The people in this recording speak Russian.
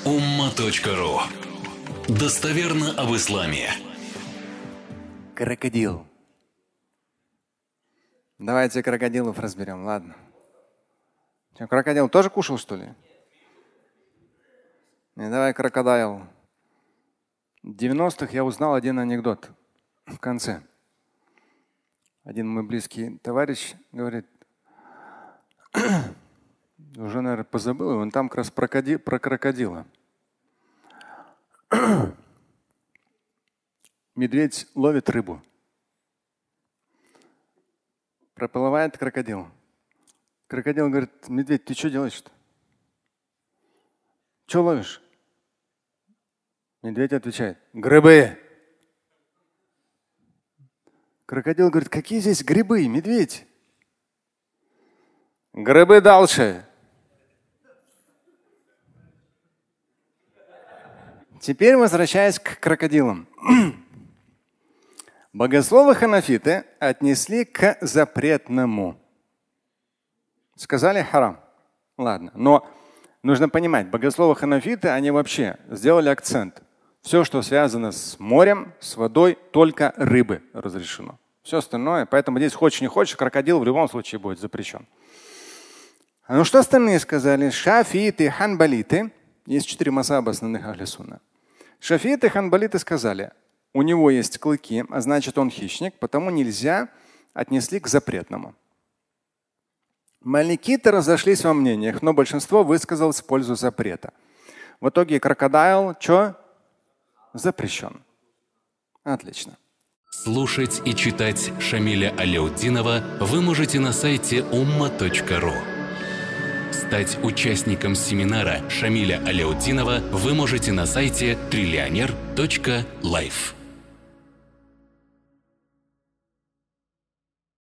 umma.ru. Достоверно об исламе. Крокодил. Давайте крокодилов разберем, ладно. Что, крокодил тоже кушал, что ли? Не, давай крокодил. В 90-х я узнал один анекдот в конце. Один мой близкий товарищ говорит, уже, наверное, позабыл, он там как раз про крокодила. Медведь ловит рыбу. Проплывает крокодил. Крокодил говорит, медведь, ты что делаешь-то? Что ловишь? Медведь отвечает, грибы. Крокодил говорит, какие здесь грибы, медведь? Грибы дальше. Теперь возвращаясь к крокодилам. Богословы ханафиты отнесли к запретному. Сказали харам. Ладно, но нужно понимать, богословы ханафиты, они вообще сделали акцент. Все, что связано с морем, с водой, только рыбы разрешено. Все остальное, поэтому здесь хочешь не хочешь, крокодил в любом случае будет запрещен. Ну что остальные сказали? Шафииты, ханбалиты. Есть 4 мазхаба основных ахли сунна. Шафииты и ханбалиты сказали, у него есть клыки, а значит он хищник, потому нельзя отнесли к запретному. Маликиты разошлись во мнениях, но большинство высказалось в пользу запрета. В итоге крокодил что? Запрещен. Отлично. Слушать и читать Шамиля Аляутдинова вы можете на сайте umma.ru. Стать участником семинара Шамиля Аляутдинова вы можете на сайте trillioner.life.